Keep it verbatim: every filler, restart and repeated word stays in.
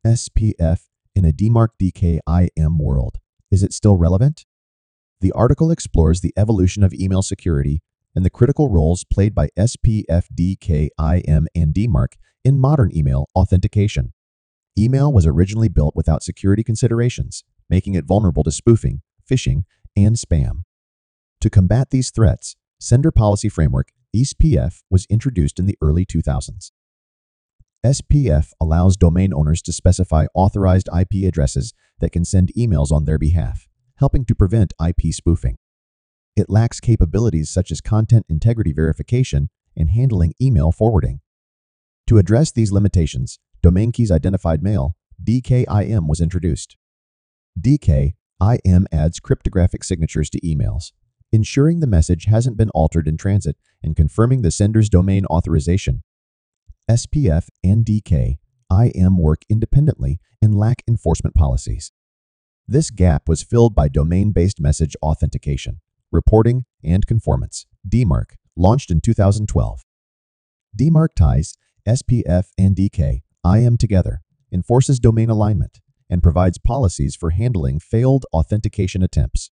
S P F in a D MARC D K I M world. Is it still relevant? The article explores the evolution of email security and the critical roles played by S P F, D K I M, and D MARC in modern email authentication. Email was originally built without security considerations, making it vulnerable to spoofing, phishing, and spam. To combat these threats, Sender Policy Framework (S P F) was introduced in the early two thousands. S P F allows domain owners to specify authorized I P addresses that can send emails on their behalf, helping to prevent I P spoofing. It lacks capabilities such as content integrity verification and handling email forwarding. To address these limitations, Domain Keys Identified Mail (D K I M) was introduced. D K I M adds cryptographic signatures to emails, ensuring the message hasn't been altered in transit and confirming the sender's domain authorization. S P F and D K I M work independently and lack enforcement policies. This gap was filled by domain-based message authentication, reporting, and conformance (D MARC), launched in two thousand twelve. D MARC ties S P F and D K I M together, enforces domain alignment, and provides policies for handling failed authentication attempts.